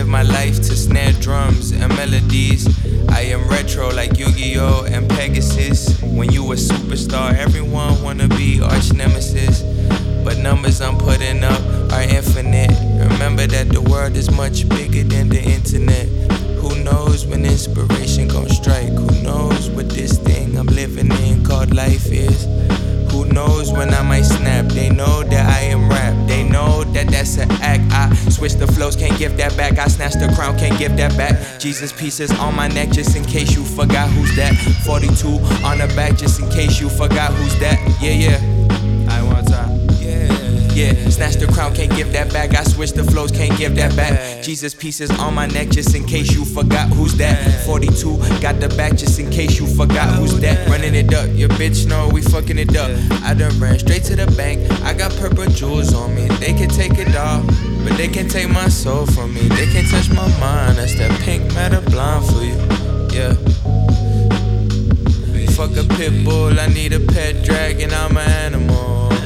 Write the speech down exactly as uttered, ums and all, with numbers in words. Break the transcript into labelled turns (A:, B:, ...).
A: live my life to snare drums and melodies. I am retro like Yu-Gi-Oh! And Pegasus. When you a superstar, everyone wanna be arch nemesis. But numbers I'm putting up are infinite. Remember that the world is much bigger than the internet. Who knows when inspiration gon' strike? Who knows what this thing I'm living in called life is? Who knows when I might snap? They know that I am rap. They know that that's an act. I switch the flows, can't give that back. I snatch the crown, can't give that back. Jesus pieces on my neck, just in case you forgot who's that. forty-two on the back, just in case you forgot who's that. Yeah, yeah. I want time. Yeah, snatch the crown, can't give that back. I switch the flows, can't give that back. Jesus pieces on my neck, just in case you forgot who's that. forty-two, got the back, just in case you forgot who's that. Running it up, your bitch know we fucking it up. I done ran straight to the bank, I got purple jewels on me. They can take it all, but they can't take my soul from me. They can't touch my mind, that's that pink matter blonde for you. Yeah. Fuck a pit bull, I need a pet dragon, I'm an animal.